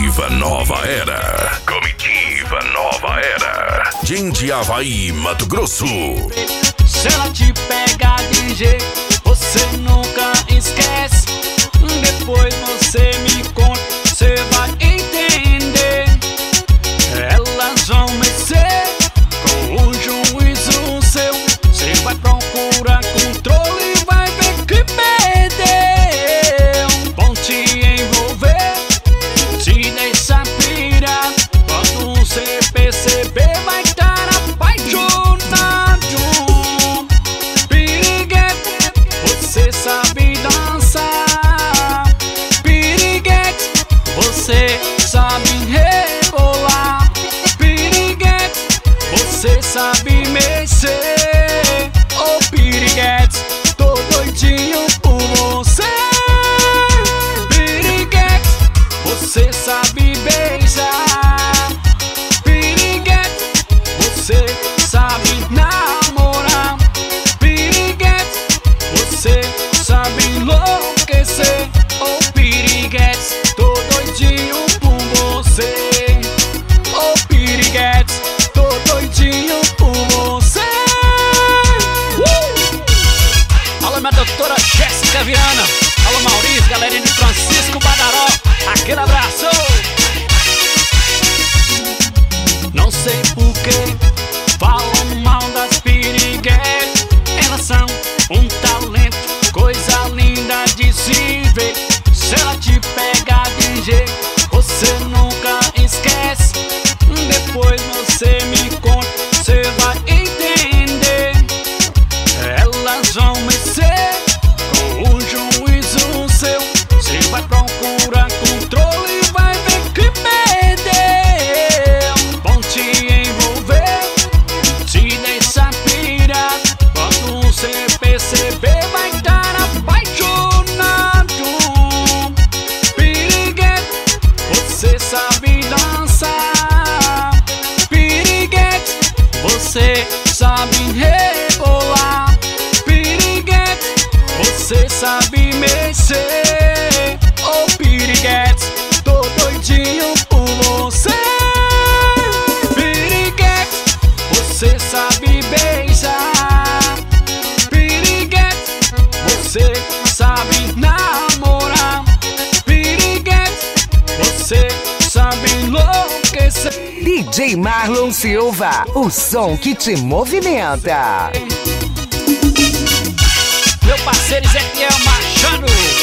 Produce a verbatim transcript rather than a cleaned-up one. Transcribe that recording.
Comitiva Nova Era. Comitiva Nova Era. Gente Havaí, Mato Grosso. Se ela te pega de jeito, você nunca esquece. Depois você me conta, você vai entender. Elas vão mexer com o juízo seu. Você vai procurar controle e vai ver que perdeu. Vão te envolver, te deixar pirar. Quando você perceber, vai estar apaixonado. Piriguete, você sabe dançar. Piriguete, você sabe rebolar. Piriguete, você sabe mexer. Oh, piriguete, tô doidinho por você. Piriguete, você sabe beijar. Piriguete, você sabe namorar. Piriguete, você sabe enlouquecer. Oh, piriguete, tô doidinho por você. Oh, piriguete, tô doidinho por você. Uh! Alô, minha doutora Jéssica Viana. Alô, Maurício, galerinha de Francisco Badaró. Aquele abraço. Não sei porquê falam mal das piriguetes. Elas são um talento, coisa linda de se ver. Se ela te pega de jeito, você nunca esquece. Depois você me conta, você vai entender. Elas vão mexer com o juízo seu. Você vai procurar controle e vai ver que perdeu. Vão te envolver, te deixar pirar. Quando você perceber, vai estar apaixonado. Piriguete, você sabe dançar. Piriguete, você sabe rebolar. Piriguete, você sabe mexer. Oh, piriguete, tô doidinho por você. Piriguete, você sabe beijar. Piriguete, você sabe namorar. Piriguete, você sabe enlouquecer. D J Marlon Silva, o som que te movimenta. Meu parceiro Ezequiel Machado.